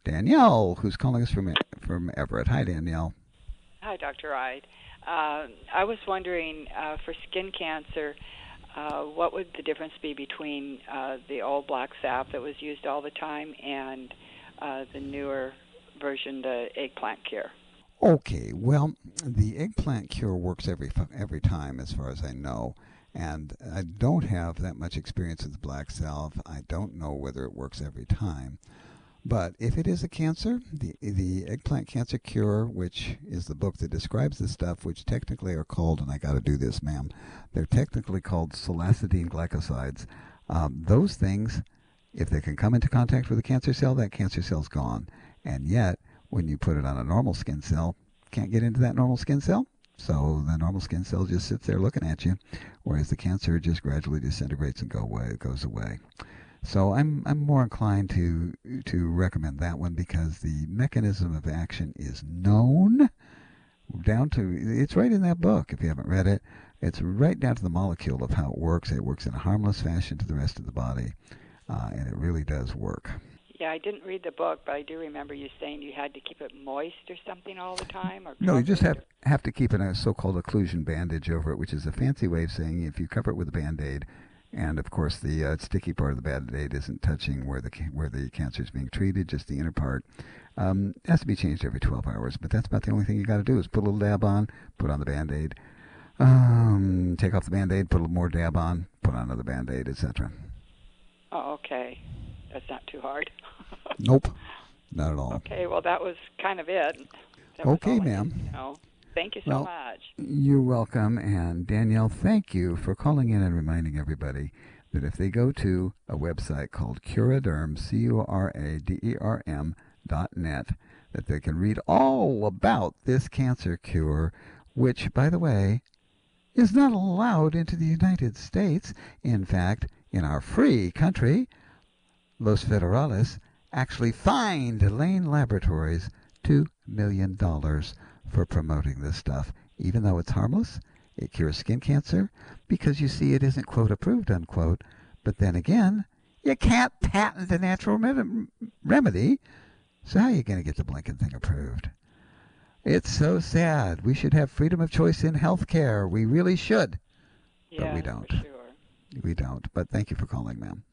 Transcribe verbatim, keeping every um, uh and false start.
Danielle, who's calling us from from Everett. Hi, Danielle. Hi, Doctor Ide. Uh, I was wondering, uh, for skin cancer, uh, what would the difference be between uh, the old black sap that was used all the time and uh, the newer version, the eggplant cure? Okay, well, the eggplant cure works every every time, as far as I know, and I don't have that much experience with black salve. I don't know whether it works every time. But if it is a cancer, the the eggplant cancer cure, which is the book that describes the stuff, which technically are called, and I got to do this, ma'am, they're technically called solacidine glycosides. Um, those things, if they can come into contact with a cancer cell, that cancer cell's gone. And yet, when you put it on a normal skin cell, can't get into that normal skin cell. So the normal skin cell just sits there looking at you, whereas the cancer just gradually disintegrates and go away, it goes away. So I'm I'm more inclined to to recommend that one because the mechanism of action is known down to it's right in that book if you haven't read it. It's right down to the molecule of how it works. It works in a harmless fashion to the rest of the body, uh, and it really does work. Yeah, I didn't read the book, but I do remember you saying you had to keep it moist or something all the time, or No, you just covered. have Or... have to keep a so-called occlusion bandage over it, which is a fancy way of saying if you cover it with a band-aid, and of course the uh, sticky part of the band-aid isn't touching where the where the cancer is being treated, just the inner part. Um, it has to be changed every twelve hours, but that's about the only thing you got to do is put a little dab on, put on the band-aid, um, take off the band-aid, put a little more dab on, put on another band-aid, et cetera. Oh, okay. That's not too hard. Nope, not at all. Okay, well, that was kind of it. That was Okay, all I ma'am. needed to know. Thank you so Well, much. you're welcome. And Danielle, thank you for calling in and reminding everybody that if they go to a website called Curaderm, C U R A D E R M dot net, that they can read all about this cancer cure, which, by the way, is not allowed into the United States. In fact, in our free country, Los Federales actually fined Lane Laboratories two million dollars for promoting this stuff, even though it's harmless. It cures skin cancer because, you see, it isn't, quote, approved, unquote. But then again, you can't patent a natural med- remedy, so how are you going to get the blinking thing approved? It's so sad. We should have freedom of choice in health care. We really should. But we Yes, don't. for sure. We don't. But thank you for calling, ma'am.